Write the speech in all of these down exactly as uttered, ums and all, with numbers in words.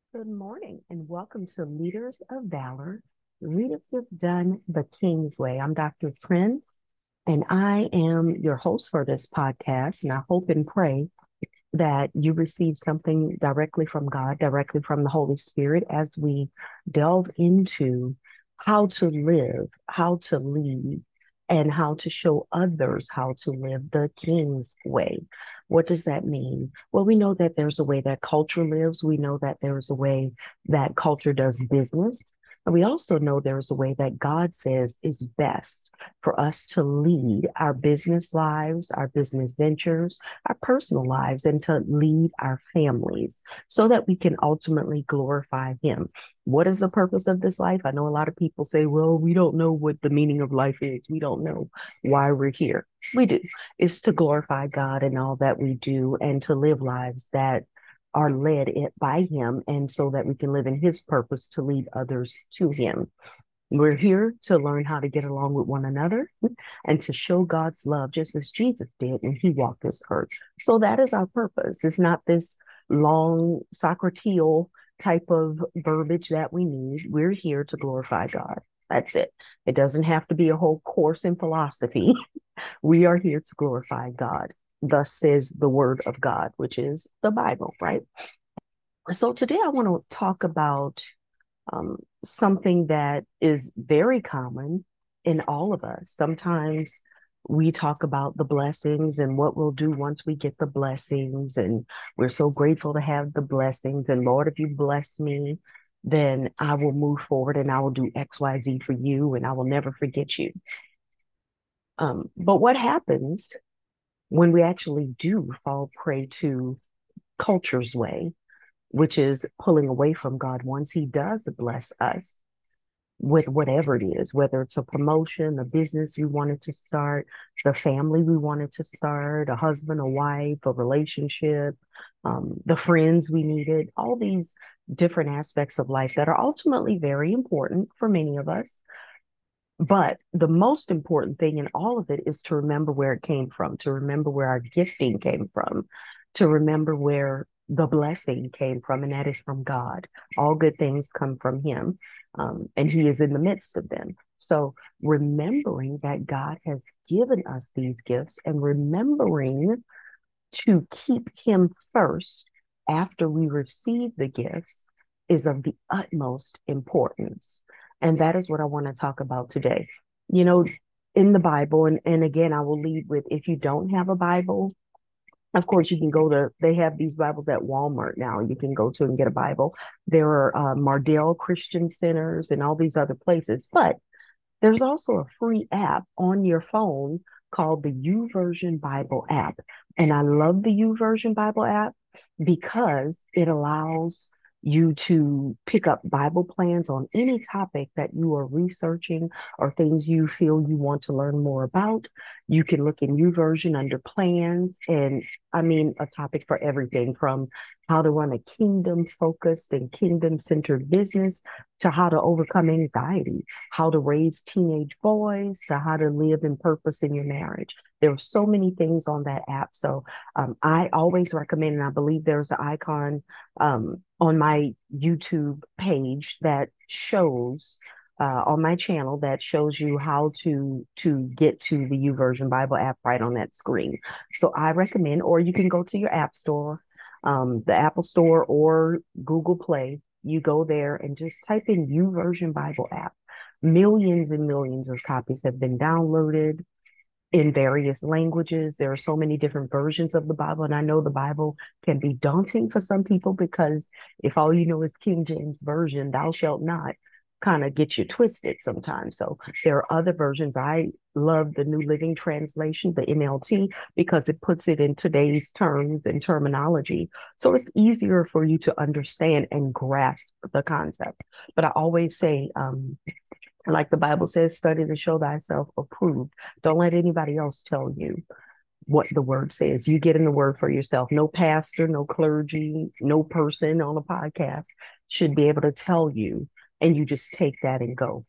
Good morning and welcome to Leaders of Valor. Leadership done the King's way. I'm doctor Prince, and I am your host for this podcast. And I hope and pray that you receive something directly from God, directly from the Holy Spirit, as we delve into how to live, how to lead, and how to show others how to live the King's way. What does that mean? Well, we know that there's a way that culture lives. We know that there's a way that culture does business. And we also know there's a way that God says is best for us to lead our business lives, our business ventures, our personal lives, and to lead our families so that we can ultimately glorify Him. What is the purpose of this life? I know a lot of people say, well, we don't know what the meaning of life is. We don't know why we're here. We do. It's to glorify God in all that we do and to live lives that are led by Him, and so that we can live in His purpose to lead others to Him. We're here to learn how to get along with one another and to show God's love just as Jesus did when He walked this earth. So that is our purpose. It's not this long Socrateal type of verbiage that we need. We're here to glorify God. That's it. It doesn't have to be a whole course in philosophy. We are here to glorify God. Thus says the word of God, which is the Bible, right? So today I want to talk about um, something that is very common in all of us. Sometimes we talk about the blessings and what we'll do once we get the blessings, and we're so grateful to have the blessings. And Lord, if you bless me, then I will move forward and I will do X, Y, Z for you, and I will never forget you. Um, but what happens when we actually do fall prey to culture's way, which is pulling away from God once He does bless us with whatever it is, whether it's a promotion, a business we wanted to start, the family we wanted to start, a husband, a wife, a relationship, um, the friends we needed, all these different aspects of life that are ultimately very important for many of us. But the most important thing in all of it is to remember where it came from, to remember where our gifting came from, to remember where the blessing came from, and that is from God. All good things come from Him, um, and He is in the midst of them. So, remembering that God has given us these gifts and remembering to keep Him first after we receive the gifts is of the utmost importance. And that is what I want to talk about today. You know, in the Bible, and, and again, I will lead with, if you don't have a Bible, of course, you can go to, they have these Bibles at Walmart now. You can go to and get a Bible. There are uh, Mardel Christian Centers and all these other places. But there's also a free app on your phone called the YouVersion Bible app. And I love the YouVersion Bible app because it allows you to pick up Bible plans on any topic that you are researching or things you feel you want to learn more about. You can look in YouVersion under plans, and I mean a topic for everything from how to run a kingdom focused and kingdom centered business to how to overcome anxiety, how to raise teenage boys, to how to live in purpose in your marriage. There are so many things on that app. So um, I always recommend, and I believe there's an icon um, on my YouTube page that shows uh, on my channel that shows you how to to get to the YouVersion Bible app right on that screen. So I recommend, or you can go to your app store, um, the Apple Store or Google Play. You go there and just type in YouVersion Bible app. Millions and millions of copies have been downloaded in various languages. There are so many different versions of the Bible. And I know the Bible can be daunting for some people because if all you know is King James Version, thou shalt not, kind of get you twisted sometimes. So there are other versions. I love the New Living Translation, the N L T, because it puts it in today's terms and terminology. So it's easier for you to understand and grasp the concept. But I always say, um, like the Bible says, study to show thyself approved. Don't let anybody else tell you what the word says. You get in the word for yourself. No pastor, no clergy, no person on a podcast should be able to tell you, and you just take that and go.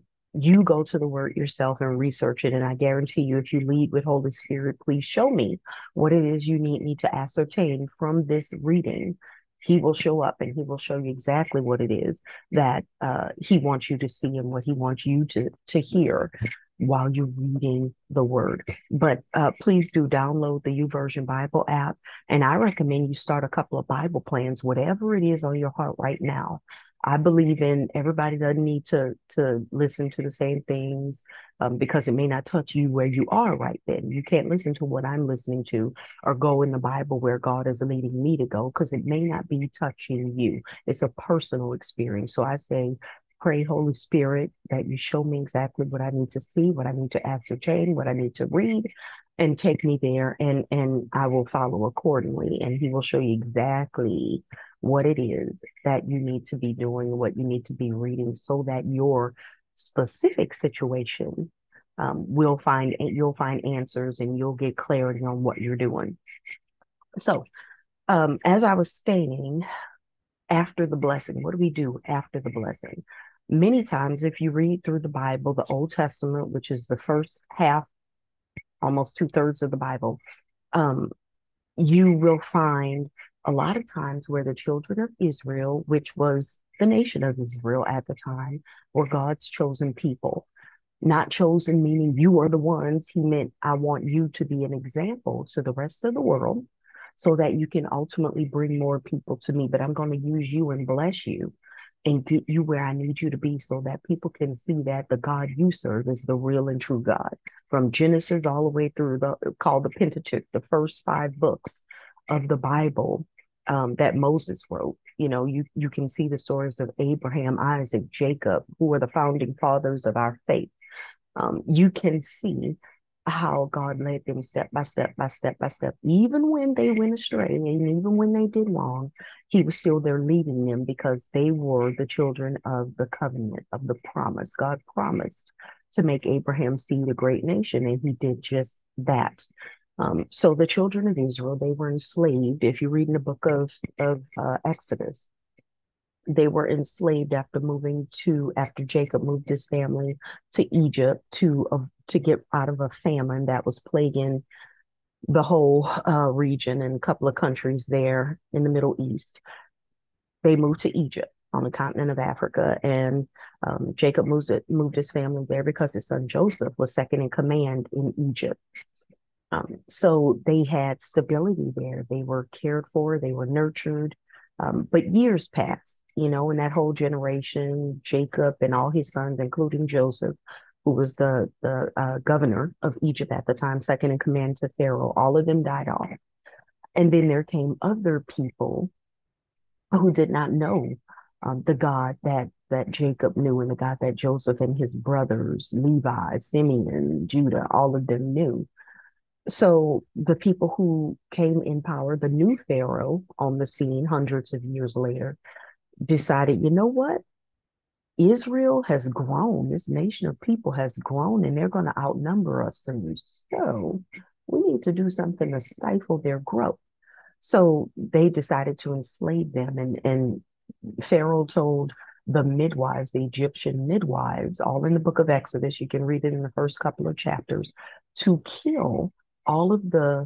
You go to the word yourself and research it. And I guarantee you, if you lead with Holy Spirit, please show me what it is you need me to ascertain from this reading. He will show up and he will show you exactly what it is that uh, he wants you to see and what he wants you to to hear while you're reading the word. But uh, please do download the YouVersion Bible app, and I recommend you start a couple of Bible plans, whatever it is on your heart right now. I believe in everybody doesn't need to to listen to the same things um, because it may not touch you where you are right then. You can't listen to what I'm listening to or go in the Bible where God is leading me to go because it may not be touching you. It's a personal experience. So I say, pray, Holy Spirit, that you show me exactly what I need to see, what I need to ascertain, what I need to read, and take me there, and and I will follow accordingly. And He will show you exactly what it is that you need to be doing, what you need to be reading, so that your specific situation um, will find you'll find answers and you'll get clarity on what you're doing. So, um, as I was stating, after the blessing, what do we do after the blessing? Many times, if you read through the Bible, the Old Testament, which is the first half, almost two thirds of the Bible, um, you will find a lot of times where the children of Israel, which was the nation of Israel at the time, were God's chosen people. Not chosen meaning you are the ones. He meant, I want you to be an example to the rest of the world so that you can ultimately bring more people to me. But I'm going to use you and bless you and get you where I need you to be so that people can see that the God you serve is the real and true God. From Genesis all the way through the called the Pentateuch, the first five books of the Bible um, that Moses wrote. You know, you you can see the stories of Abraham, Isaac, Jacob, who are the founding fathers of our faith. Um, you can see how God led them step by step by step by step. Even when they went astray and even when they did wrong, He was still there leading them because they were the children of the covenant, of the promise. God promised to make Abraham's seed a great nation, and He did just that. Um, so the children of Israel, they were enslaved. If you read in the book of, of uh, Exodus, they were enslaved after moving to after Jacob moved his family to Egypt to uh, to get out of a famine that was plaguing the whole uh, region and a couple of countries there in the Middle East. They moved to Egypt on the continent of Africa, and um, Jacob moved it, moved his family there because his son Joseph was second in command in Egypt. Um, so they had stability there. They were cared for, they were nurtured. Um, but years passed, you know, and that whole generation, Jacob and all his sons, including Joseph, who was the the uh, governor of Egypt at the time, second in command to Pharaoh, all of them died off. And then there came other people who did not know um, the God that that Jacob knew and the God that Joseph and his brothers, Levi, Simeon, Judah, all of them knew. So the people who came in power, the new Pharaoh on the scene hundreds of years later, decided, you know what? Israel has grown. This nation of people has grown and they're going to outnumber us. And so we need to do something to stifle their growth. So they decided to enslave them. And, and Pharaoh told the midwives, the Egyptian midwives, all in the book of Exodus, you can read it in the first couple of chapters, to kill all of the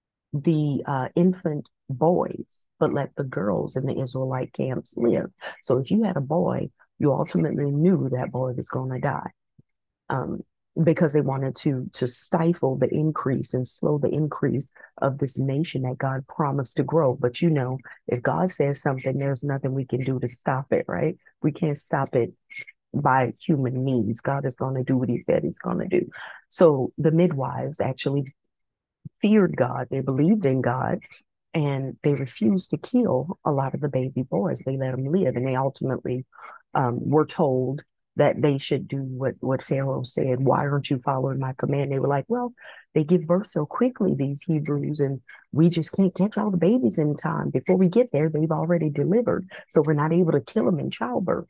the uh, infant boys, but let the girls in the Israelite camps live. So if you had a boy, you ultimately knew that boy was going to die. Um, because they wanted to to stifle the increase and slow the increase of this nation that God promised to grow. But you know, if God says something, there's nothing we can do to stop it, right? We can't stop it by human means. God is going to do what He said He's going to do. So the midwives actually feared God, they believed in God, and they refused to kill a lot of the baby boys. They let them live, and they ultimately um, were told that they should do what, what Pharaoh said. Why aren't you following my command? They were like, well, they give birth so quickly, these Hebrews, and we just can't catch all the babies in time. Before we get there, they've already delivered. So we're not able to kill them in childbirth.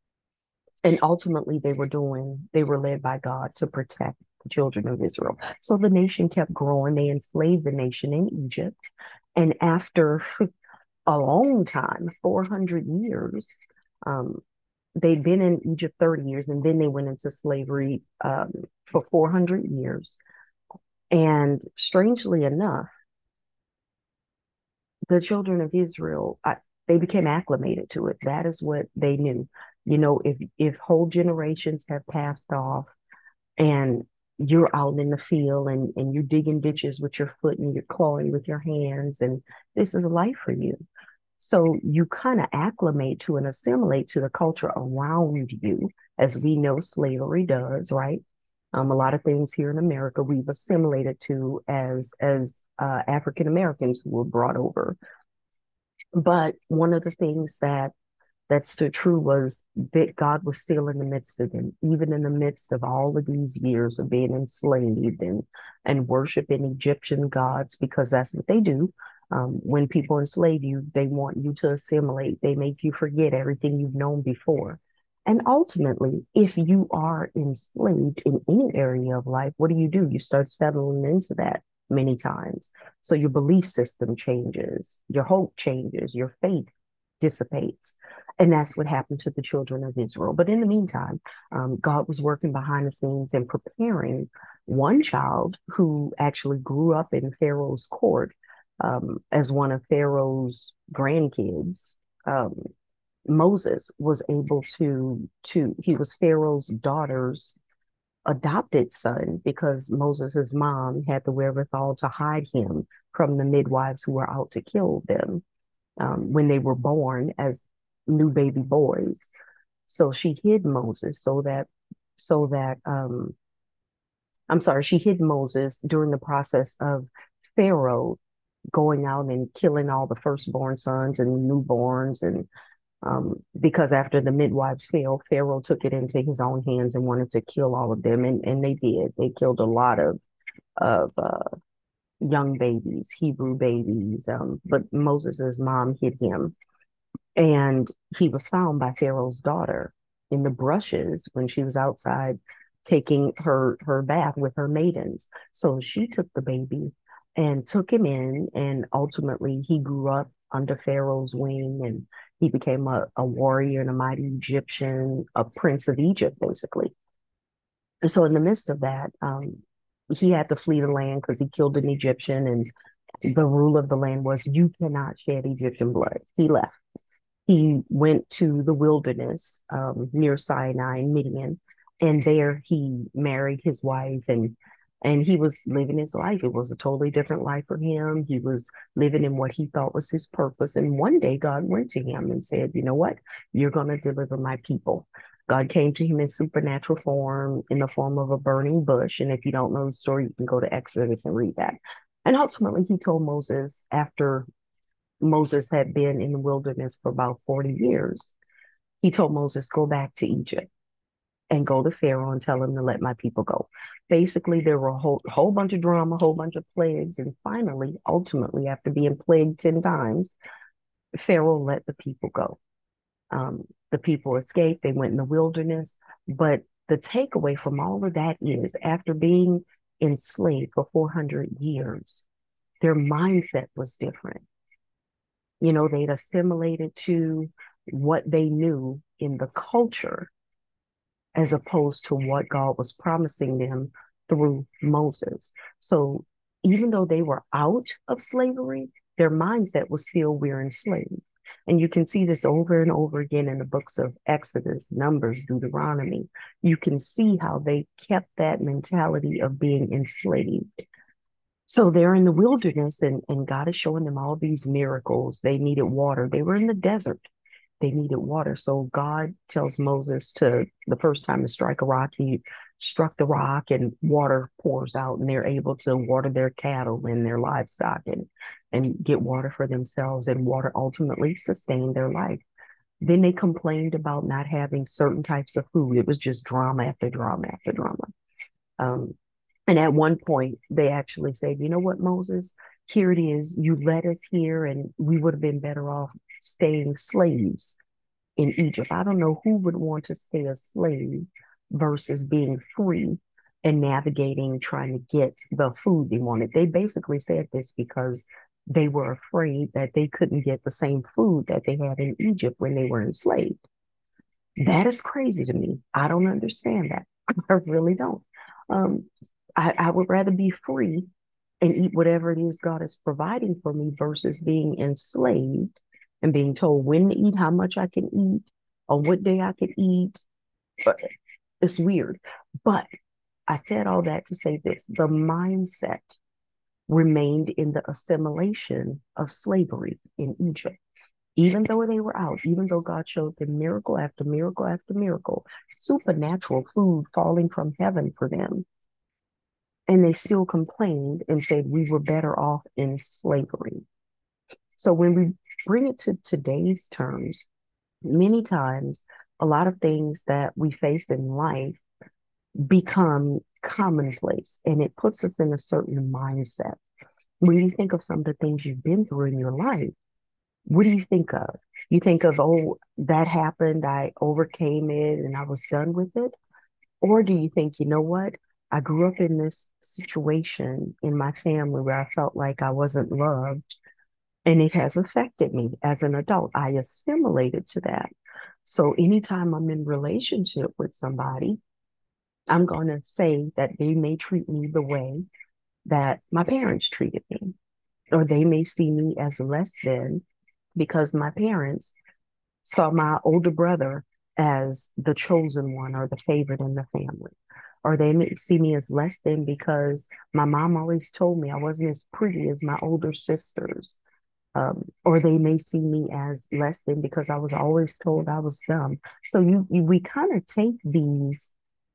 And ultimately, they were doing, they were led by God to protect the children of Israel. So the nation kept growing. They enslaved the nation in Egypt. And after a long time, four hundred years, um, they'd been in Egypt thirty years, and then they went into slavery um, for four hundred years. And strangely enough, the children of Israel, I, they became acclimated to it. That is what they knew. You know, if if whole generations have passed off and you're out in the field and, and you're digging ditches with your foot and you're clawing with your hands, and this is life for you. So you kind of acclimate to and assimilate to the culture around you, as we know slavery does, right? Um, a lot of things here in America we've assimilated to as as uh, African Americans who were brought over. But one of the things that that stood true was that God was still in the midst of them, even in the midst of all of these years of being enslaved and and worshiping Egyptian gods, because that's what they do. Um, when people enslave you, they want you to assimilate. They make you forget everything you've known before. And ultimately, if you are enslaved in any area of life, what do you do? You start settling into that many times. So your belief system changes, your hope changes, your faith dissipates. And that's what happened to the children of Israel. But in the meantime, um, God was working behind the scenes and preparing one child who actually grew up in Pharaoh's court um, as one of Pharaoh's grandkids. Um, Moses was able to to he was Pharaoh's daughter's adopted son, because Moses's mom had the wherewithal to hide him from the midwives who were out to kill them um, when they were born as new baby boys. So she hid Moses so that so that um, I'm sorry, she hid Moses during the process of Pharaoh going out and killing all the firstborn sons and newborns. And um, because after the midwives fell, Pharaoh took it into his own hands and wanted to kill all of them. And, and they did. They killed a lot of, of uh, young babies, Hebrew babies. Um, but Moses's mom hid him. And he was found by Pharaoh's daughter in the brushes when she was outside taking her her bath with her maidens. So she took the baby and took him in, and ultimately he grew up under Pharaoh's wing, and he became a, a warrior and a mighty Egyptian, a prince of Egypt, basically. And so in the midst of that, um, he had to flee the land because he killed an Egyptian, and the rule of the land was you cannot shed Egyptian blood. He left. He went to the wilderness um, near Sinai, Midian, and there he married his wife, and and he was living his life. It was a totally different life for him. He was living in what he thought was his purpose. And one day God went to him and said, "You know what? You're going to deliver my people." God came to him in supernatural form, in the form of a burning bush. And if you don't know the story, you can go to Exodus and read that. And ultimately, he told Moses, after Moses had been in the wilderness for about forty years. He told Moses, go back to Egypt and go to Pharaoh and tell him to let my people go. Basically, there were a whole, whole bunch of drama, a whole bunch of plagues. And finally, ultimately, after being plagued ten times, Pharaoh let the people go. Um, the people escaped. They went in the wilderness. But the takeaway from all of that is after being enslaved for four hundred years, their mindset was different. You know, they'd assimilated to what they knew in the culture as opposed to what God was promising them through Moses. So even though they were out of slavery, their mindset was still, we're enslaved. And you can see this over and over again in the books of Exodus, Numbers, Deuteronomy. You can see how they kept that mentality of being enslaved. So they're in the wilderness, and, and God is showing them all these miracles. They needed water. They were in the desert. They needed water. So God tells Moses to, the first time to strike a rock, he struck the rock and water pours out, and they're able to water their cattle and their livestock and, and get water for themselves. And water ultimately sustained their life. Then they complained about not having certain types of food. It was just drama after drama after drama. Um, and at one point, they actually said, you know what, Moses, here it is. You led us here, and we would have been better off staying slaves in Egypt. I don't know who would want to stay a slave versus being free and navigating, trying to get the food they wanted. They basically said this because they were afraid that they couldn't get the same food that they had in Egypt when they were enslaved. That is crazy to me. I don't understand that. I really don't. Um, I, I would rather be free and eat whatever it is God is providing for me versus being enslaved and being told when to eat, how much I can eat, on what day I can eat. But it's weird. But I said all that to say this, the mindset remained in the assimilation of slavery in Egypt. Even though they were out, even though God showed them miracle after miracle after miracle, supernatural food falling from heaven for them, and they still complained and said we were better off in slavery. So when we bring it to today's terms, many times a lot of things that we face in life become commonplace and it puts us in a certain mindset. When you think of some of the things you've been through in your life, what do you think of? You think of, oh, that happened, I overcame it and I was done with it? Or do you think, you know what? I grew up in this situation in my family where I felt like I wasn't loved and it has affected me as an adult. I assimilated to that. So anytime I'm in relationship with somebody, I'm going to say that they may treat me the way that my parents treated me, or they may see me as less than because my parents saw my older brother as the chosen one or the favorite in the family. Or they may see me as less than because my mom always told me I wasn't as pretty as my older sisters. Um, or they may see me as less than because I was always told I was dumb. So you, you we kind of take these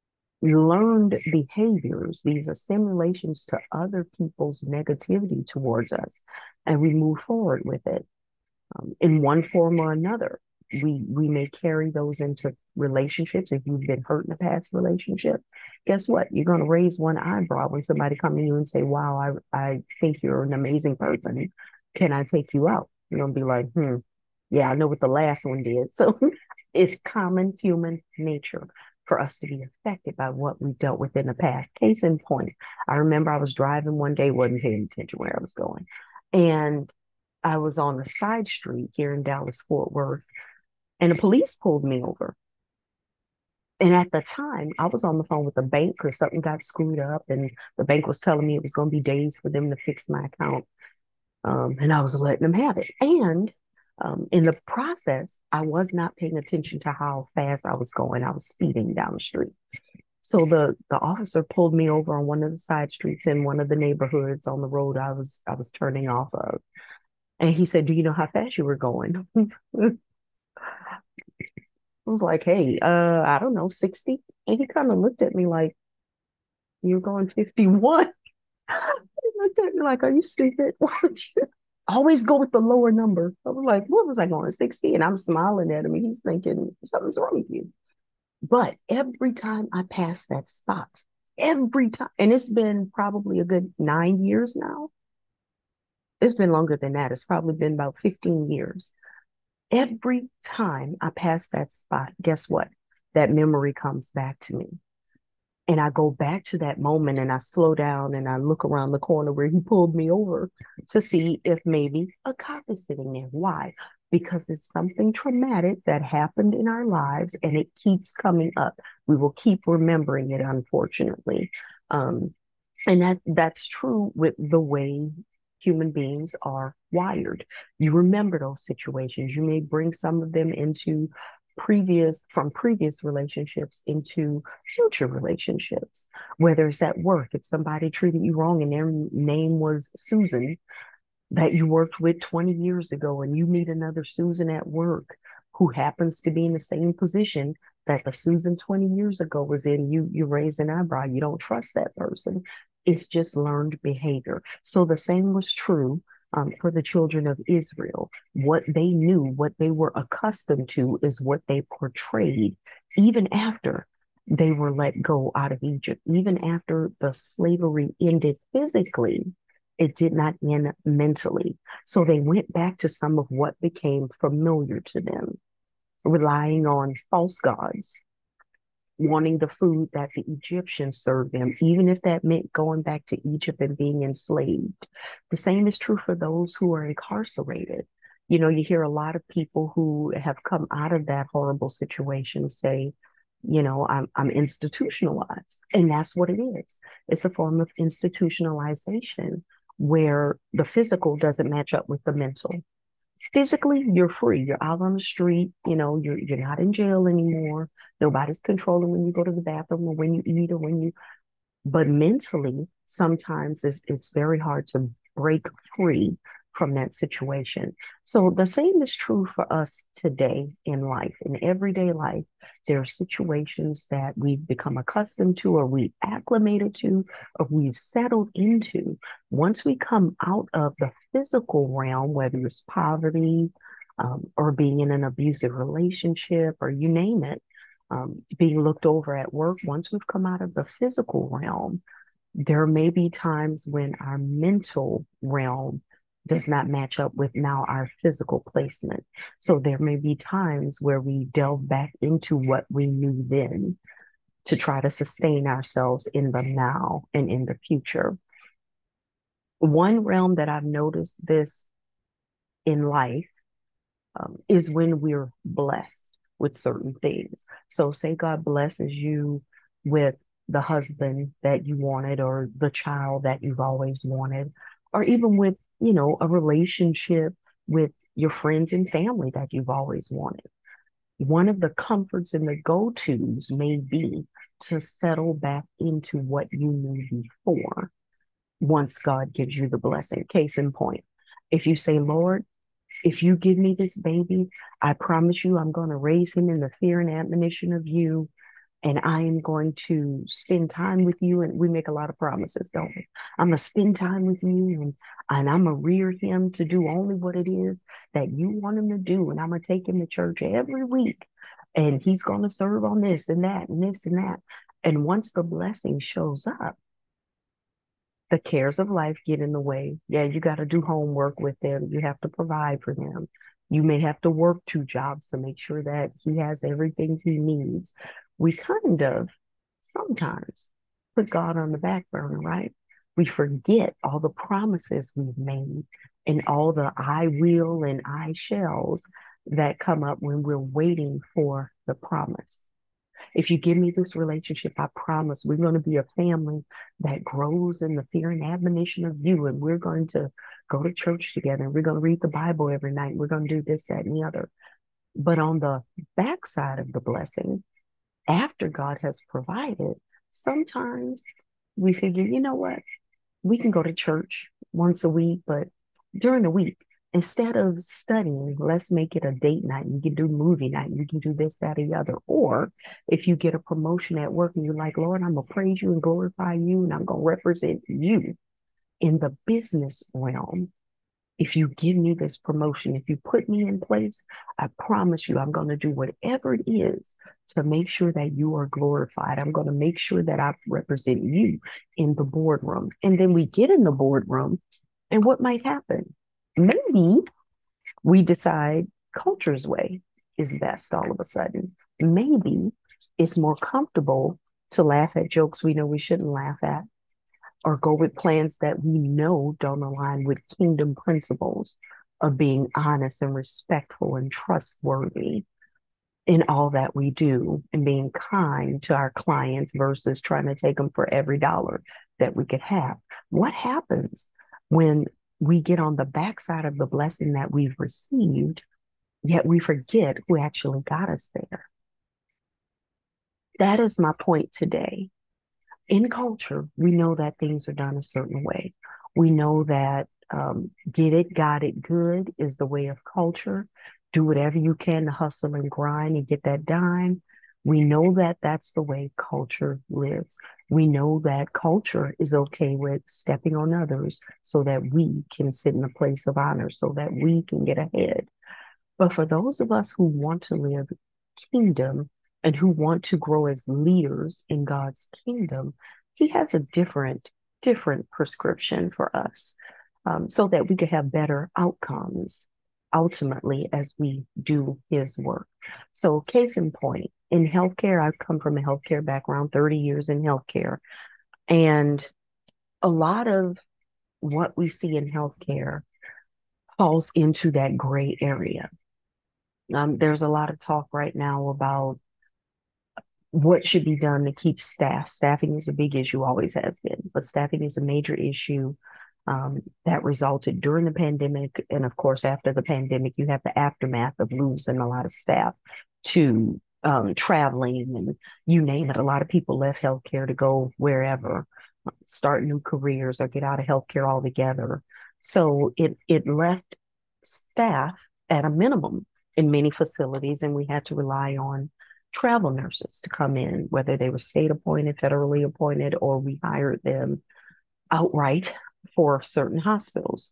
learned behaviors, these assimilations to other people's negativity towards us, and we move forward with it um, in one form or another. We we may carry those into relationships. If you've been hurt in a past relationship, guess what? You're going to raise one eyebrow when somebody come to you and say, "Wow, I I think you're an amazing person. Can I take you out?" You're going to be like, "Hmm, yeah, I know what the last one did." So it's common human nature for us to be affected by what we dealt with in the past. Case in point, I remember I was driving one day, wasn't paying attention where I was going, and I was on a side street here in Dallas, Fort Worth, and the police pulled me over. And at the time, I was on the phone with the bank because something got screwed up, and the bank was telling me it was going to be days for them to fix my account. Um, and I was letting them have it. And um, in the process, I was not paying attention to how fast I was going. I was speeding down the street. So the the officer pulled me over on one of the side streets in one of the neighborhoods on the road I was I was turning off of. And he said, "Do you know how fast you were going?" I was like, "Hey, uh, I don't know, sixty." And he kind of looked at me like, "You're going fifty-one." He looked at me like, "Are you stupid? Why would you always go with the lower number?" I was like, "What was I going, sixty?" And I'm smiling at him, and he's thinking, something's wrong with you. But every time I pass that spot, every time, and it's been probably a good nine years now. It's been longer than that. It's probably been about fifteen years. Every time I pass that spot, guess what? That memory comes back to me. And I go back to that moment and I slow down and I look around the corner where he pulled me over to see if maybe a cop is sitting there. Why? Because it's something traumatic that happened in our lives and it keeps coming up. We will keep remembering it, unfortunately. Um, and that that's true with the way human beings are wired. You remember those situations. You may bring some of them into previous from previous relationships into future relationships, whether it's at work, if somebody treated you wrong and their name was Susan that you worked with twenty years ago and you meet another Susan at work who happens to be in the same position that the Susan twenty years ago was in, you you raise an eyebrow. You don't trust that person. It's just learned behavior. So the same was true um, for the children of Israel. What they knew, what they were accustomed to, is what they portrayed, even after they were let go out of Egypt, even after the slavery ended physically. It did not end mentally. So they went back to some of what became familiar to them, relying on false gods, wanting the food that the Egyptians served them, even if that meant going back to Egypt and being enslaved. The same is true for those who are incarcerated. You know, you hear a lot of people who have come out of that horrible situation say, you know, I'm I'm institutionalized. And that's what it is. It's a form of institutionalization where the physical doesn't match up with the mental. Physically, you're free. You're out on the street. You know, you're you're not in jail anymore. Nobody's controlling when you go to the bathroom or when you eat or when you but mentally, sometimes it's, it's very hard to break free from that situation. So the same is true for us today in life, in everyday life. There are situations that we've become accustomed to, or we've acclimated to, or we've settled into. Once we come out of the physical realm, whether it's poverty, um, or being in an abusive relationship, or you name it, um, being looked over at work, once we've come out of the physical realm, there may be times when our mental realm does not match up with now our physical placement. So there may be times where we delve back into what we knew then to try to sustain ourselves in the now and in the future. One realm that I've noticed this in life um, is when we're blessed with certain things. So, say God blesses you with the husband that you wanted, or the child that you've always wanted, or even with, you know, a relationship with your friends and family that you've always wanted. One of the comforts and the go tos may be to settle back into what you knew before once God gives you the blessing. Case in point, if you say, Lord, if you give me this baby, I promise you I'm going to raise him in the fear and admonition of you. And I am going to spend time with you. And we make a lot of promises, don't we? I'm going to spend time with you, and, and I'm going to rear him to do only what it is that you want him to do. And I'm going to take him to church every week. And he's going to serve on this and that and this and that. And once the blessing shows up, the cares of life get in the way. Yeah, you got to do homework with them. You have to provide for them. You may have to work two jobs to make sure that he has everything he needs. We kind of sometimes put God on the back burner, right? We forget all the promises we've made and all the I will and I shalls that come up when we're waiting for the promise. If you give me this relationship, I promise we're going to be a family that grows in the fear and admonition of you. And we're going to go to church together. And we're going to read the Bible every night. We're going to do this, that, and the other. But on the backside of the blessing, after God has provided, sometimes we figure, you know what? We can go to church once a week, but during the week, instead of studying, let's make it a date night. We can do movie night. We can do this, that, or the other. Or if you get a promotion at work and you're like, Lord, I'm going to praise you and glorify you, and I'm going to represent you in the business realm. If you give me this promotion, if you put me in place, I promise you I'm going to do whatever it is to make sure that you are glorified. I'm going to make sure that I represent you in the boardroom. And then we get in the boardroom, and what might happen? Maybe we decide culture's way is best all of a sudden. Maybe it's more comfortable to laugh at jokes we know we shouldn't laugh at, or go with plans that we know don't align with kingdom principles of being honest and respectful and trustworthy in all that we do, and being kind to our clients versus trying to take them for every dollar that we could have. What happens when we get on the backside of the blessing that we've received, yet we forget who actually got us there? That is my point today. In culture, we know that things are done a certain way. We know that um, get it, got it, good is the way of culture. Do whatever you can to hustle and grind and get that dime. We know that that's the way culture lives. We know that culture is okay with stepping on others so that we can sit in a place of honor, so that we can get ahead. But for those of us who want to live kingdom and who want to grow as leaders in God's kingdom, he has a different, different prescription for us, um, so that we could have better outcomes ultimately as we do his work. So, case in point, in healthcare, I've come from a healthcare background, thirty years in healthcare. And a lot of what we see in healthcare falls into that gray area. Um, there's a lot of talk right now about what should be done to keep staff. Staffing is a big issue, always has been, but staffing is a major issue um, that resulted during the pandemic. And of course, after the pandemic, you have the aftermath of losing a lot of staff to um, traveling and you name it. A lot of people left healthcare to go wherever, start new careers or get out of healthcare altogether. So it, it left staff at a minimum in many facilities, and we had to rely on travel nurses to come in, whether they were state appointed, federally appointed, or we hired them outright for certain hospitals.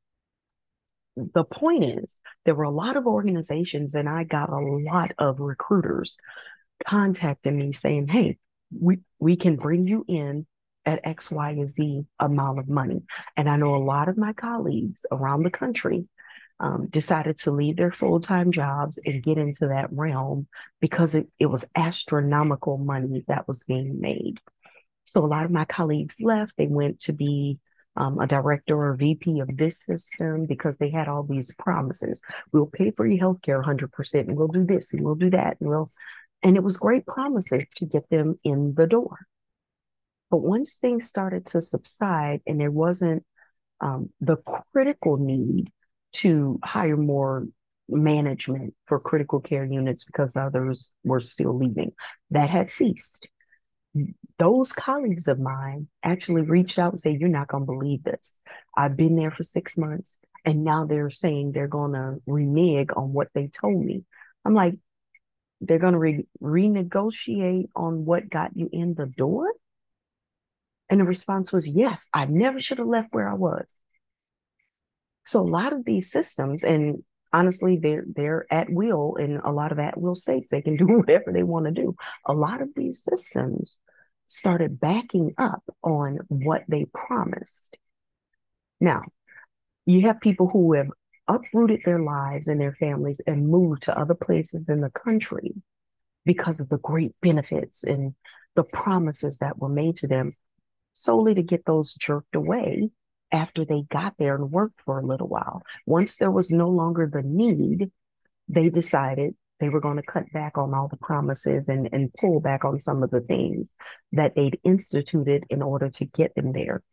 The point is, there were a lot of organizations, and I got a lot of recruiters contacting me saying, hey, we, we can bring you in at X, Y, and Z amount of money. And I know a lot of my colleagues around the country um, decided to leave their full-time jobs and get into that realm because it, it was astronomical money that was being made. So a lot of my colleagues left. They went to be um, a director or V P of this system because they had all these promises. We'll pay for your healthcare one hundred percent, and we'll do this and we'll do that. And we'll, and it was great promises to get them in the door. But once things started to subside and there wasn't um, the critical need to hire more management for critical care units because others were still leaving, that had ceased. Those colleagues of mine actually reached out and said, you're not going to believe this. I've been there for six months and now they're saying they're going to renege on what they told me. I'm like, they're going to re- renegotiate on what got you in the door? And the response was, yes, I never should have left where I was. So a lot of these systems, and honestly, they're they're at will in a lot of at will states. They can do whatever they want to do. A lot of these systems started backing up on what they promised. Now, you have people who have uprooted their lives and their families and moved to other places in the country because of the great benefits and the promises that were made to them, solely to get those jerked away after they got there and worked for a little while. Once there was no longer the need, they decided they were going to cut back on all the promises and, and pull back on some of the things that they'd instituted in order to get them there.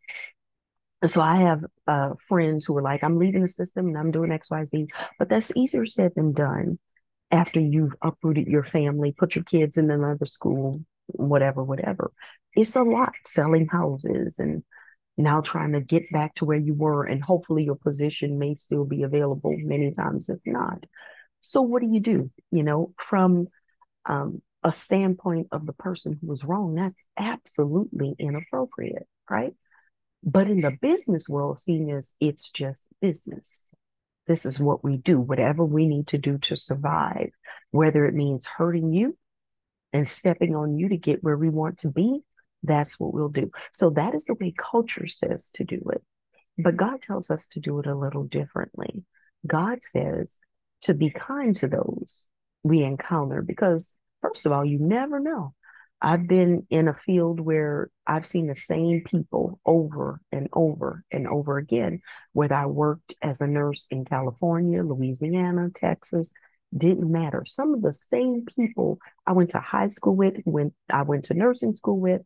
And so I have uh, friends who are like, I'm leaving the system and I'm doing X, Y, Z, but that's easier said than done after you've uprooted your family, put your kids in another school, whatever, whatever. It's a lot selling houses and now trying to get back to where you were, and hopefully your position may still be available. Many times it's not. So what do you do? You know, from um, a standpoint of the person who was wrong, that's absolutely inappropriate, right? But in the business world, seeing as it's just business, this is what we do, whatever we need to do to survive, whether it means hurting you and stepping on you to get where we want to be, that's what we'll do. So that is the way culture says to do it. But God tells us to do it a little differently. God says to be kind to those we encounter because, first of all, you never know. I've been in a field where I've seen the same people over and over and over again, whether I worked as a nurse in California, Louisiana, Texas, didn't matter. Some of the same people I went to high school with, when I went to nursing school with,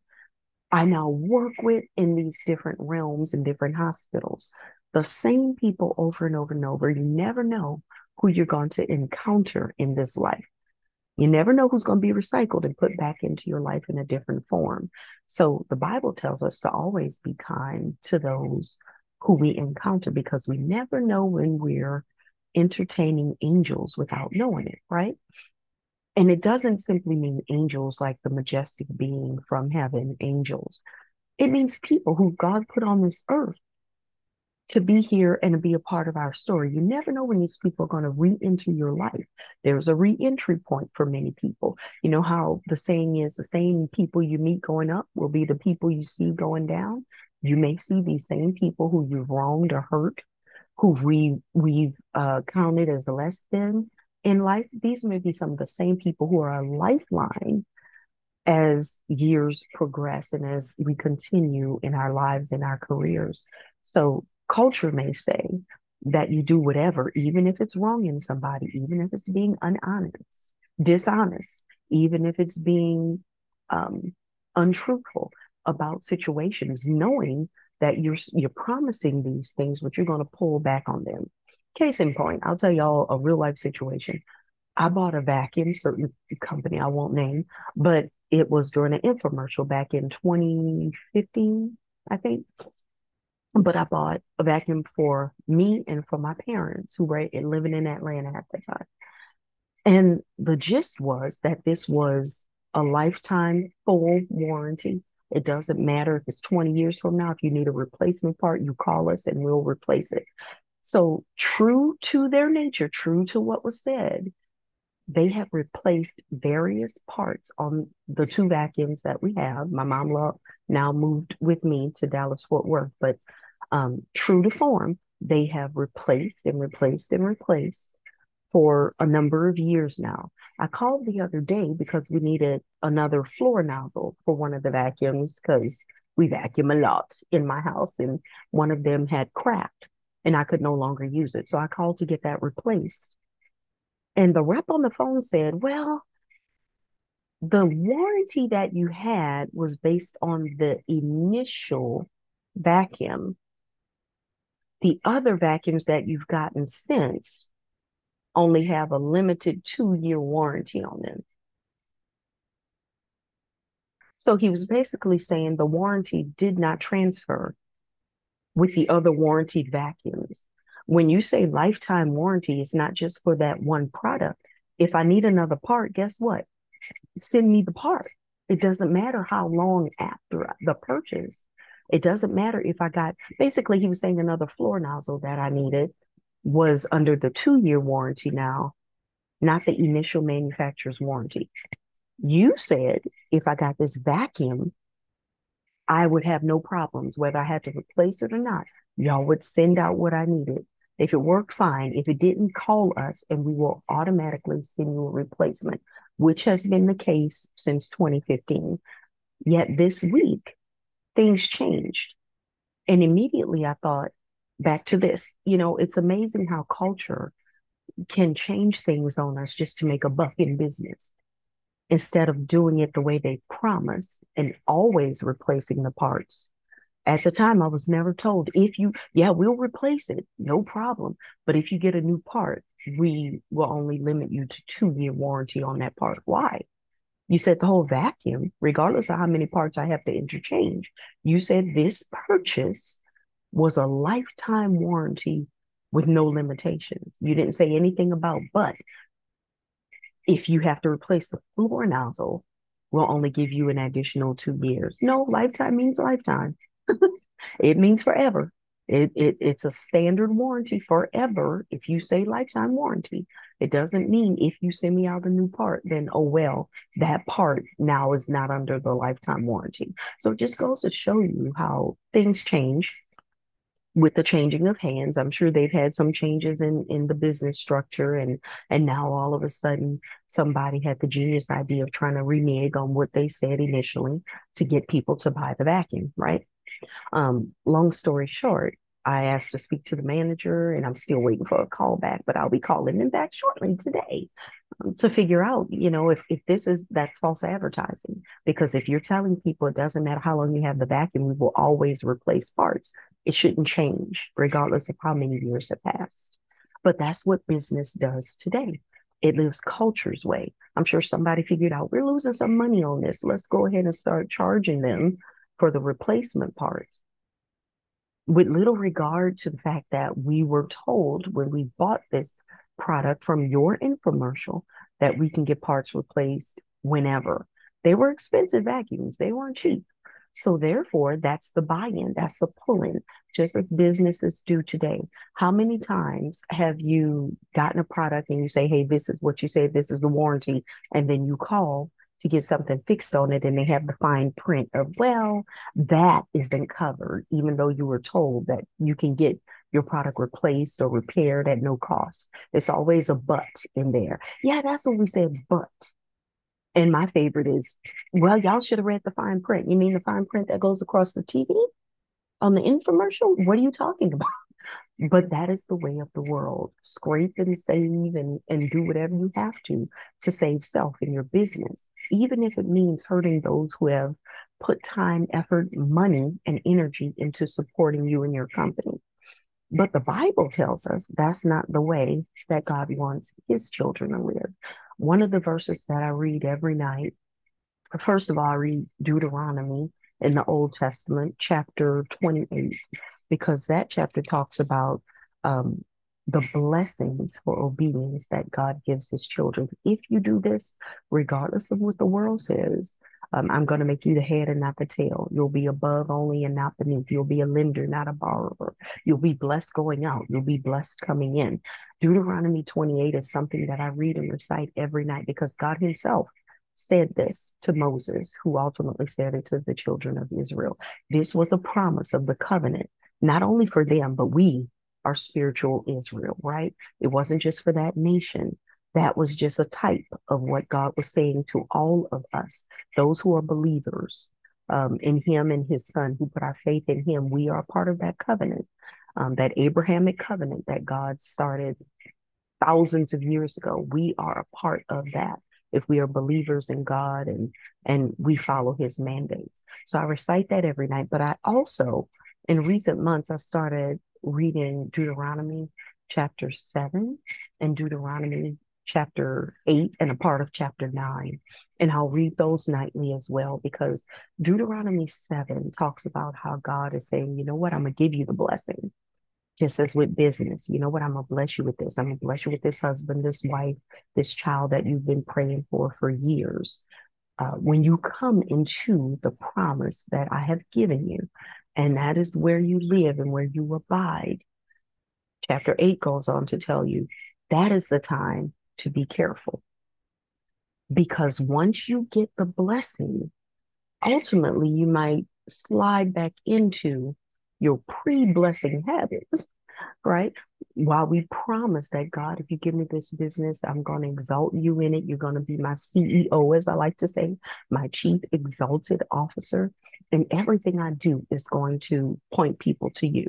I now work with in these different realms and different hospitals. The same people over and over and over. You never know who you're going to encounter in this life. You never know who's going to be recycled and put back into your life in a different form. So the Bible tells us to always be kind to those who we encounter because we never know when we're entertaining angels without knowing it, right? And it doesn't simply mean angels like the majestic being from heaven, angels. It means people who God put on this earth to be here and to be a part of our story. You never know when these people are going to re-enter your life. There's a re-entry point for many people. You know how the saying is, the same people you meet going up will be the people you see going down. You may see these same people who you've wronged or hurt, who we we've uh, counted as less than in life. These may be some of the same people who are a lifeline as years progress and as we continue in our lives and our careers. So culture may say that you do whatever, even if it's wronging somebody, even if it's being unhonest, dishonest, even if it's being um, untruthful about situations, knowing that you're you're promising these things, but you're going to pull back on them. Case in point, I'll tell y'all a real life situation. I bought a vacuum, certain company I won't name, but it was during an infomercial back in twenty fifteen, I think. But I bought a vacuum for me and for my parents who were living in Atlanta at the time. And the gist was that this was a lifetime full warranty. It doesn't matter if it's twenty years from now. If you need a replacement part, you call us and we'll replace it. So, true to their nature, true to what was said, they have replaced various parts on the two vacuums that we have. My mom lo- now moved with me to Dallas Fort Worth, but um, true to form, they have replaced and replaced and replaced for a number of years now. I called the other day because we needed another floor nozzle for one of the vacuums because we vacuum a lot in my house and one of them had cracked and I could no longer use it. So I called to get that replaced. And the rep on the phone said, well, the warranty that you had was based on the initial vacuum. The other vacuums that you've gotten since only have a limited two-year warranty on them. So he was basically saying the warranty did not transfer with the other warranted vacuums. When you say lifetime warranty, it's not just for that one product. If I need another part, guess what? Send me the part. It doesn't matter how long after the purchase. It doesn't matter if I got, basically, he was saying another floor nozzle that I needed was under the two-year warranty now, not the initial manufacturer's warranty. You said if I got this vacuum, I would have no problems, whether I had to replace it or not. Y'all would send out what I needed. If it worked, fine. If it didn't, call us and we will automatically send you a replacement, which has been the case since twenty fifteen. Yet this week, things changed. And immediately I thought back to this. You know, it's amazing how culture can change things on us just to make a buck in business instead of doing it the way they promise and always replacing the parts. At the time, I was never told if you, yeah, we'll replace it, no problem. But if you get a new part, we will only limit you to two year warranty on that part. Why? You said the whole vacuum, regardless of how many parts I have to interchange, you said this purchase was a lifetime warranty with no limitations. You didn't say anything about, but if you have to replace the floor nozzle, we'll only give you an additional two years. No, lifetime means lifetime. It means forever. It, it it's a standard warranty forever. If you say lifetime warranty, it doesn't mean if you send me out a new part, then oh well, that part now is not under the lifetime warranty. So it just goes to show you how things change with the changing of hands. I'm sure they've had some changes in in the business structure, and and now all of a sudden somebody had the genius idea of trying to renege on what they said initially to get people to buy the vacuum, right? Um, long story short, I asked to speak to the manager and I'm still waiting for a call back, but I'll be calling them back shortly today um, to figure out, you know, if, if this is, that's false advertising. Because if you're telling people it doesn't matter how long you have the vacuum, we will always replace parts. It shouldn't change regardless of how many years have passed. But that's what business does today. It lives culture's way. I'm sure somebody figured out we're losing some money on this. Let's go ahead and start charging them for the replacement parts with little regard to the fact that we were told when we bought this product from your infomercial that we can get parts replaced whenever. They were expensive vacuums, they weren't cheap. So therefore, that's the buy-in, that's the pull-in, just as businesses do today. How many times have you gotten a product and you say, hey, this is what you say, this is the warranty, and then you call to get something fixed on it and they have the fine print of, well, that isn't covered, even though you were told that you can get your product replaced or repaired at no cost. There's always a but in there. Yeah, that's what we said, but. And my favorite is, well, y'all should have read the fine print. You mean the fine print that goes across the T V on the infomercial? What are you talking about? But that is the way of the world. Scrape and save and, and do whatever you have to to save self in your business, even if it means hurting those who have put time, effort, money, and energy into supporting you and your company. But the Bible tells us that's not the way that God wants his children to live. One of the verses that I read every night, first of all, I read Deuteronomy in the Old Testament, chapter twenty-eight, because that chapter talks about um, the blessings for obedience that God gives his children. If you do this, regardless of what the world says, um, I'm going to make you the head and not the tail. You'll be above only and not beneath. You'll be a lender, not a borrower. You'll be blessed going out. You'll be blessed coming in. Deuteronomy twenty-eight is something that I read and recite every night because God himself said this to Moses, who ultimately said it to the children of Israel. This was a promise of the covenant, not only for them, but we are spiritual Israel, right? It wasn't just for that nation. That was just a type of what God was saying to all of us, those who are believers um, in him and his son, who put our faith in him. We are a part of that covenant, um, that Abrahamic covenant that God started thousands of years ago. We are a part of that if we are believers in God and and we follow his mandates. So I recite that every night, but I also, in recent months, I started reading Deuteronomy chapter seven and Deuteronomy chapter eight and a part of chapter nine. And I'll read those nightly as well, because Deuteronomy seven talks about how God is saying, you know what, I'm going to give you the blessing. Just as with business, you know what? I'm going to bless you with this. I'm going to bless you with this husband, this wife, this child that you've been praying for for years. Uh, when you come into the promise that I have given you, and that is where you live and where you abide, chapter eight goes on to tell you that is the time to be careful. Because once you get the blessing, ultimately you might slide back into your pre-blessing habits, right? While we promise that, God, if you give me this business, I'm going to exalt you in it. You're going to be my C E O, as I like to say, my chief exalted officer. And everything I do is going to point people to you.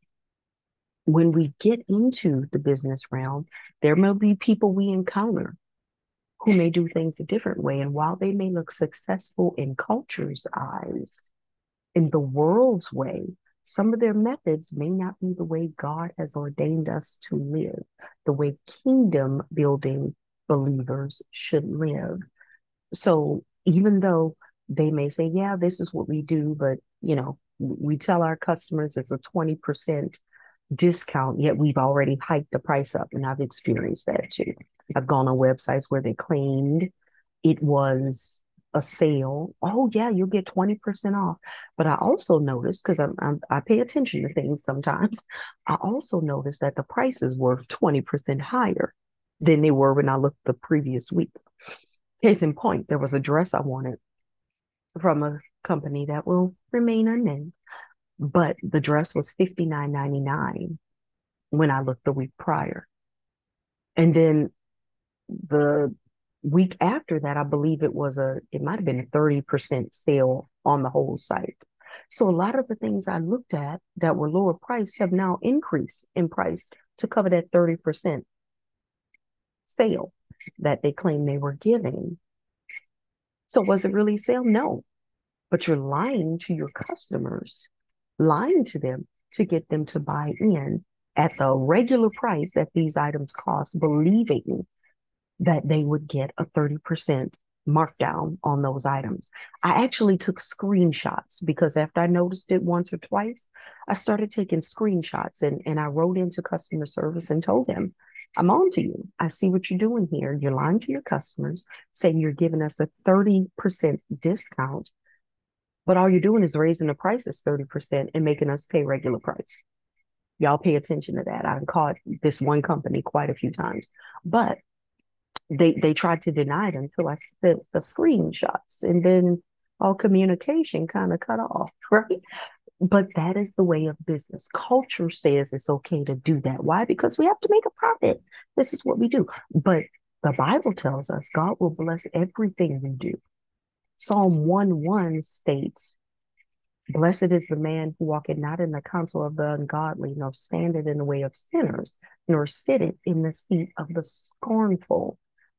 When we get into the business realm, there may be people we encounter who may do things a different way. And while they may look successful in culture's eyes, in the world's way, some of their methods may not be the way God has ordained us to live, the way kingdom building believers should live. So even though they may say, yeah, this is what we do, but you know, we tell our customers it's a twenty percent discount, yet we've already hiked the price up. And I've experienced that too. I've gone on websites where they claimed it was a sale. Oh yeah, you'll get twenty percent off. But I also noticed, because I'm, I'm I pay attention to things sometimes, I also noticed that the prices were twenty percent higher than they were when I looked the previous week. Case in point, there was a dress I wanted from a company that will remain unnamed, but the dress was fifty-nine ninety-nine when I looked the week prior. And then the week after that, I believe it was a, it might have been a thirty percent sale on the whole site. So a lot of the things I looked at that were lower priced have now increased in price to cover that thirty percent sale that they claim they were giving. So was it really a sale? No, but you're lying to your customers, lying to them to get them to buy in at the regular price that these items cost, believing that they would get a thirty percent markdown on those items. I actually took screenshots because after I noticed it once or twice, I started taking screenshots and, and I wrote into customer service and told them, I'm on to you. I see what you're doing here. You're lying to your customers, saying you're giving us a thirty percent discount, but all you're doing is raising the prices thirty percent and making us pay regular price. Y'all pay attention to that. I've caught this one company quite a few times, but they they tried to deny it until I sent the screenshots, and then all communication kind of cut off, right? But that is the way of business. Culture says it's okay to do that. Why? Because we have to make a profit. This is what we do. But the Bible tells us God will bless everything we do. Psalm one one states, blessed is the man who walketh not in the counsel of the ungodly, nor standeth in the way of sinners, nor sitteth in the seat of the scornful.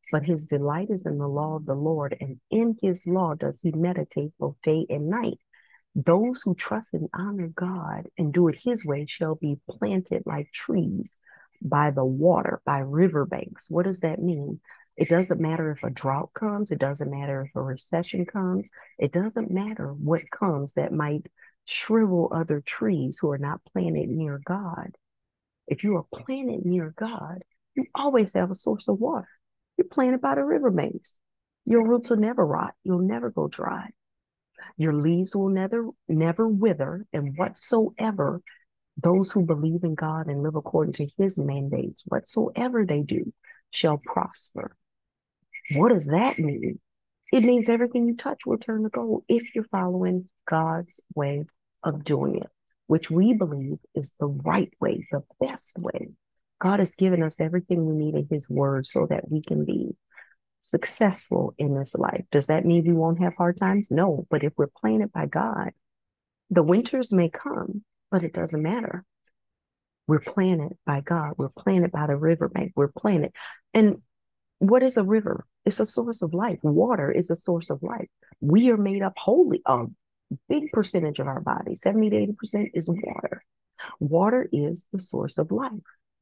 But his delight is in the law of the Lord, and in his law does he meditate both day and night. Those who trust and honor God and do it his way shall be planted like trees by the water, by riverbanks. What does that mean? It doesn't matter if a drought comes. It doesn't matter if a recession comes. It doesn't matter what comes that might shrivel other trees who are not planted near God. If you are planted near God, you always have a source of water. You're planted by the riverbanks. Your roots will never rot. You'll never go dry. Your leaves will never, never wither, and whatsoever those who believe in God and live according to his mandates, whatsoever they do, shall prosper. What does that mean? It means everything you touch will turn to gold if you're following God's way of doing it, which we believe is the right way, the best way. God has given us everything we need in his word so that we can be successful in this life. Does that mean we won't have hard times? No, but if we're planted by God, the winters may come, but it doesn't matter. We're planted by God. We're planted by the riverbank. We're planted. And what is a river? It's a source of life. Water is a source of life. We are made up wholly of a big percentage of our body. seventy to eighty percent is water. Water is the source of life.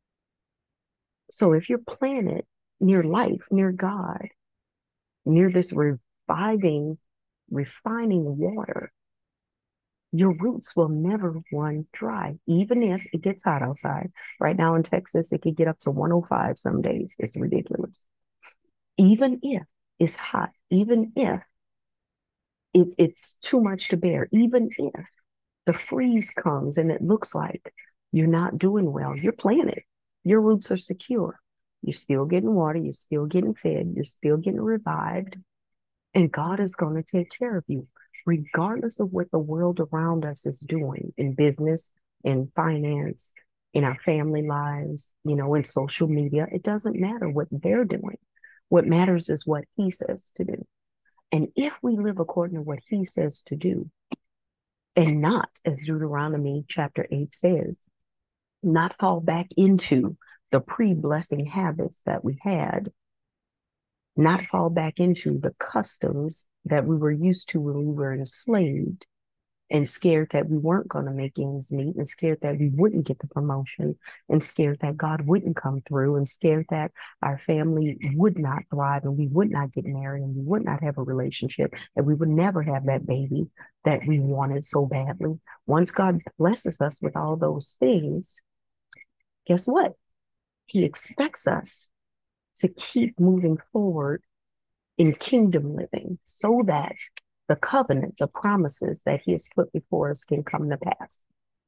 So if you're planted near life, near God, near this reviving, refining water, your roots will never run dry, even if it gets hot outside. Right now in Texas, it could get up to one oh five some days. It's ridiculous. Even if it's hot, even if it, it's too much to bear, even if the freeze comes and it looks like you're not doing well, you're planted. Your roots are secure. You're still getting water. You're still getting fed. You're still getting revived. And God is going to take care of you, regardless of what the world around us is doing in business, in finance, in our family lives, you know, in social media. It doesn't matter what they're doing. What matters is what he says to do. And if we live according to what he says to do, and not, as Deuteronomy chapter eight says, not fall back into the pre-blessing habits that we had, not fall back into the customs that we were used to when we were enslaved and scared that we weren't going to make ends meet and scared that we wouldn't get the promotion and scared that God wouldn't come through and scared that our family would not thrive and we would not get married and we would not have a relationship and we would never have that baby that we wanted so badly. Once God blesses us with all those things, guess what? He expects us to keep moving forward in kingdom living so that the covenant, the promises that he has put before us can come to pass.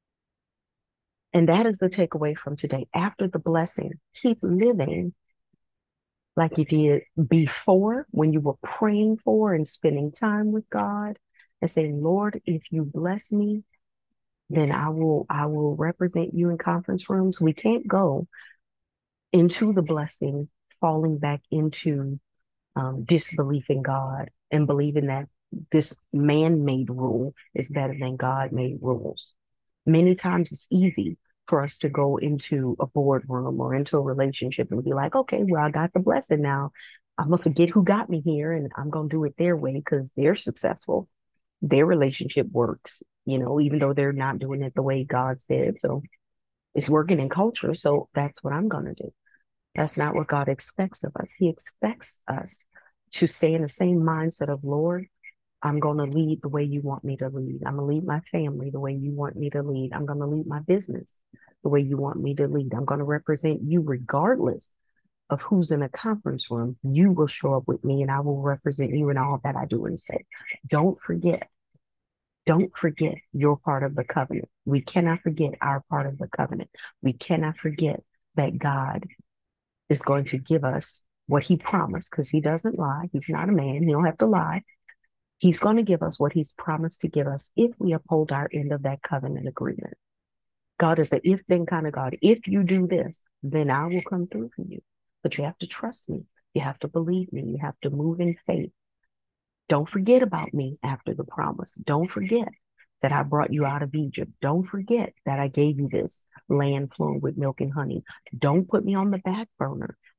And that is the takeaway from today. After the blessing, keep living like you did before when you were praying for and spending time with God and saying, Lord, if you bless me, then I will, I will represent you in conference rooms. We can't go into the blessing falling back into um, disbelief in God and believing that this man-made rule is better than God-made rules. Many times it's easy for us to go into a boardroom or into a relationship and be like, okay, well, I got the blessing now. I'm going to forget who got me here and I'm going to do it their way because they're successful. Their relationship works, you know, even though they're not doing it the way God said. So it's working in culture. So that's what I'm going to do. That's not what God expects of us. He expects us to stay in the same mindset of, Lord, I'm going to lead the way you want me to lead. I'm going to lead my family the way you want me to lead. I'm going to lead my business the way you want me to lead. I'm going to represent you regardless of who's in a conference room. You will show up with me and I will represent you in all that I do and say. Don't forget, don't forget your part of the covenant. We cannot forget our part of the covenant. We cannot forget that God is going to give us what he promised because he doesn't lie. He's not a man. He don't have to lie. He's going to give us what he's promised to give us if we uphold our end of that covenant agreement. God is the if then kind of God. If you do this, then I will come through for you. But you have to trust me. You have to believe me. You have to move in faith. Don't forget about me after the promise. Don't forget that I brought you out of Egypt. Don't forget that I gave you this land flowing with milk and honey. Don't put me on the back burner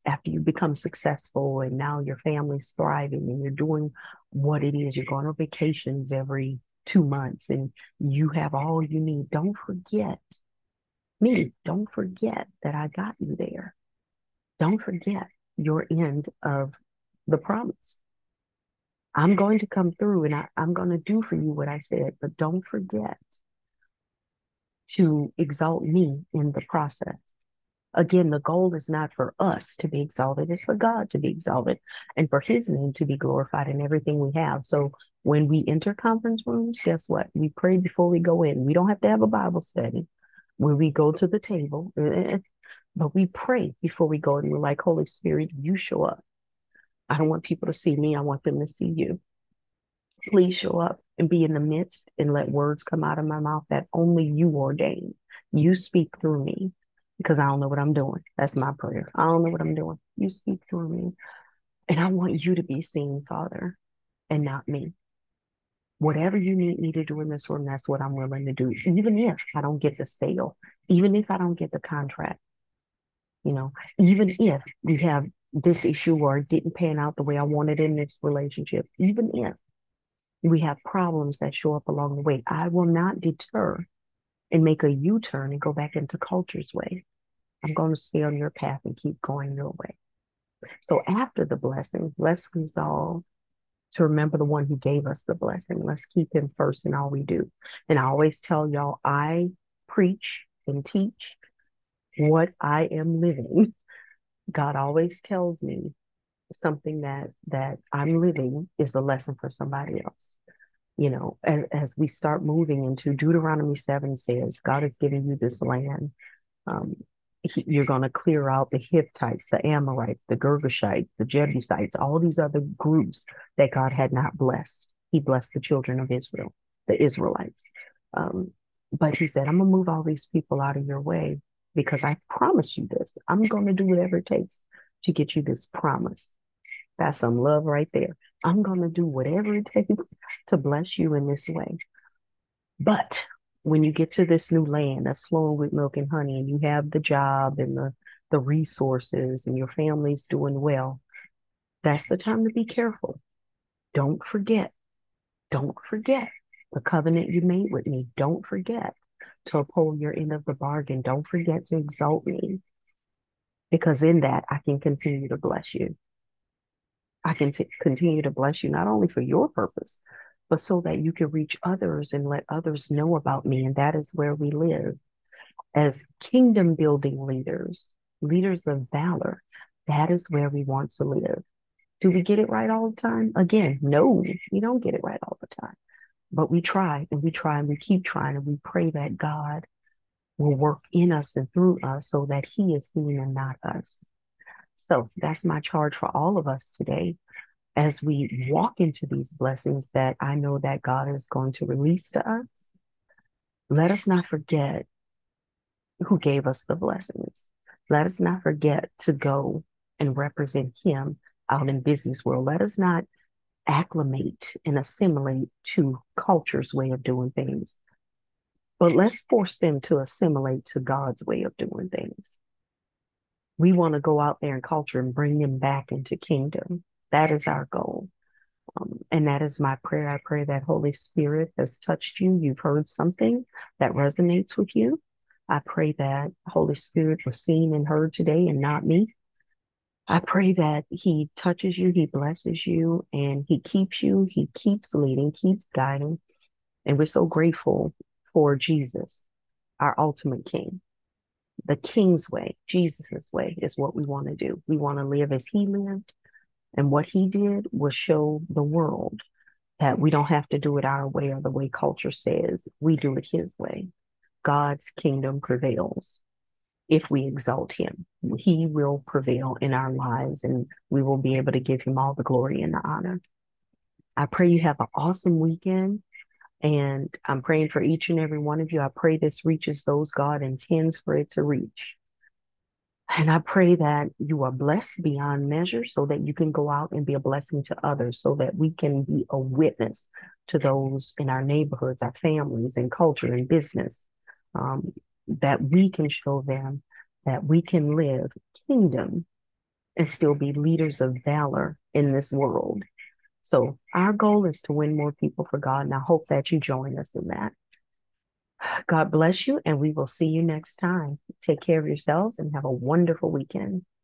after you become successful and now your family's thriving and you're doing what it is, you're going on vacations every two months and you have all you need. Don't forget me. Don't forget that I got you there. Don't forget your end of the promise. I'm going to come through and I, I'm going to do for you what I said, but don't forget to exalt me in the process. Again, the goal is not for us to be exalted, it's for God to be exalted and for his name to be glorified in everything we have. So when we enter conference rooms, guess what? We pray before we go in. We don't have to have a Bible study when we go to the table, but we pray before we go and we're like, Holy Spirit, you show up. I don't want people to see me. I want them to see you. Please show up and be in the midst and let words come out of my mouth that only you ordain. You speak through me because I don't know what I'm doing. That's my prayer. I don't know what I'm doing. You speak through me. And I want you to be seen, Father, and not me. Whatever you need me to do in this room, that's what I'm willing to do. Even if I don't get the sale, even if I don't get the contract, you know, even if we have this issue or it didn't pan out the way I wanted in this relationship, even if we have problems that show up along the way, I will not deter and make a U-turn and go back into culture's way. I'm going to stay on your path and keep going your way. So after the blessing, let's resolve to remember the one who gave us the blessing. Let's keep him first in all we do. And I always tell y'all, I preach and teach what I am living. God always tells me something that that I'm living is a lesson for somebody else. You know, as, as we start moving into Deuteronomy seven says, God has given you this land. Um, he, you're going to clear out the Hittites, the Amorites, the Girgashites, the Jebusites, all these other groups that God had not blessed. He blessed the children of Israel, the Israelites. Um, but he said, I'm going to move all these people out of your way because I promise you this. I'm going to do whatever it takes to get you this promise. That's some love right there. I'm going to do whatever it takes to bless you in this way. But when you get to this new land that's flowing with milk and honey and you have the job and the, the resources and your family's doing well, that's the time to be careful. Don't forget. Don't forget the covenant you made with me. Don't forget to uphold your end of the bargain. Don't forget to exalt me because in that I can continue to bless you. I can t- continue to bless you, not only for your purpose, but so that you can reach others and let others know about me. And that is where we live as kingdom building leaders, leaders of valor. That is where we want to live. Do we get it right all the time? Again, no, we don't get it right all the time, but we try and we try and we keep trying and we pray that God will work in us and through us so that he is seen and not us. So that's my charge for all of us today as we walk into these blessings that I know that God is going to release to us. Let us not forget who gave us the blessings. Let us not forget to go and represent him out in business world. Let us not acclimate and assimilate to culture's way of doing things, but let's force them to assimilate to God's way of doing things. We want to go out there in culture and bring them back into kingdom. That is our goal. Um, and that is my prayer. I pray that Holy Spirit has touched you. You've heard something that resonates with you. I pray that Holy Spirit was seen and heard today and not me. I pray that he touches you, he blesses you, and he keeps you, he keeps leading, keeps guiding. And we're so grateful for Jesus, our ultimate king. The king's way, Jesus's way is what we want to do. We want to live as he lived. And what he did was show the world that we don't have to do it our way or the way culture says. We do it his way. God's kingdom prevails. If we exalt him, he will prevail in our lives and we will be able to give him all the glory and the honor. I pray you have an awesome weekend. And I'm praying for each and every one of you. I pray this reaches those God intends for it to reach. And I pray that you are blessed beyond measure so that you can go out and be a blessing to others, so that we can be a witness to those in our neighborhoods, our families, and culture and business, um, that we can show them that we can live kingdom and still be leaders of valor in this world. So our goal is to win more people for God, and I hope that you join us in that. God bless you, and we will see you next time. Take care of yourselves and have a wonderful weekend.